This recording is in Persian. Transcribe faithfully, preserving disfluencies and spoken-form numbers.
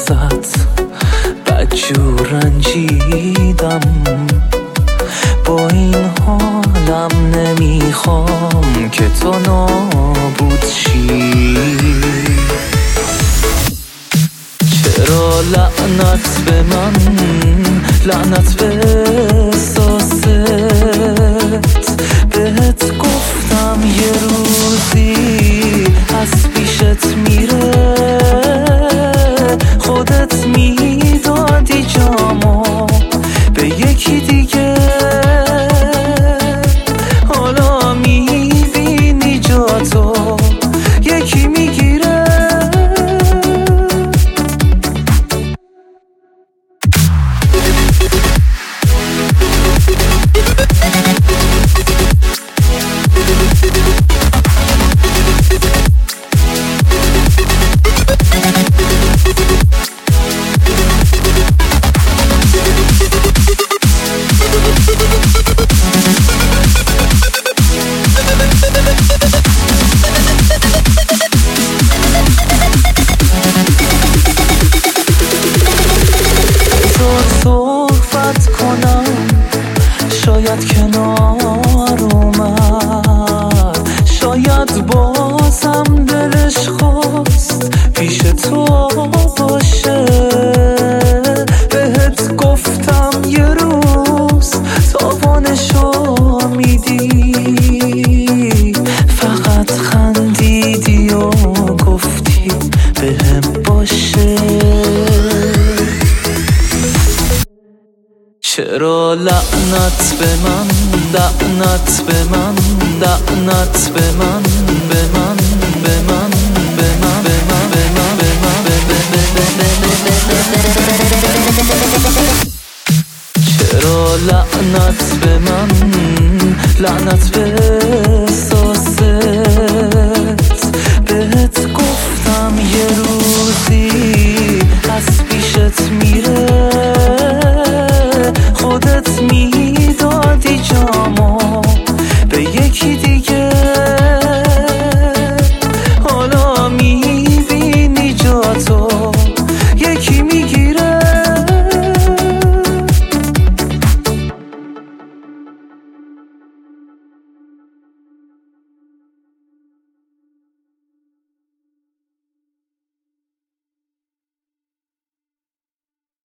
ازت بدجور رنجیدم، با این حالم نمیخوام که تو نابود شی. چرا لعنت به من، لعنت به احساست، بهت گفتم یه روزی از پیشت میره، خودت میدادی جامو به یکی دیگه، حالا میبینی جاتو یکی میگیره. صحبت کنم شاید کنار اومد، شاید بازم دلش خواست پیش تو باشه. بهت گفتم یه روز تاوانشو میدی، فقط خندیدی و گفتی بهم باشه. چرا لعنت به من، لعنت به من، لعنت به من، به من، به من، به من، به من، به من، به من، به من. چرا لعنت به من، لعنت به احساست،